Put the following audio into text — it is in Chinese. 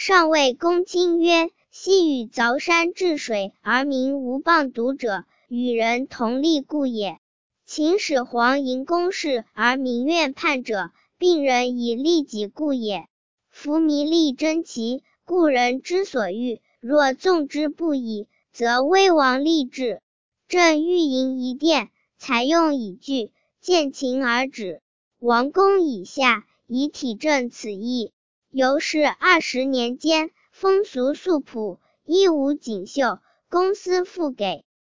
上谓公卿曰：昔与凿山治水而民无谤读者，与人同利故也。秦始皇迎公事而民怨叛者，病人以利己故也。夫民力争其故人之所欲，若纵之不已，则危亡立志。朕欲营一殿，采用以具，见秦而止。王公以下，以体正此意。由是20年间，风俗素朴，衣无锦绣，公私复给。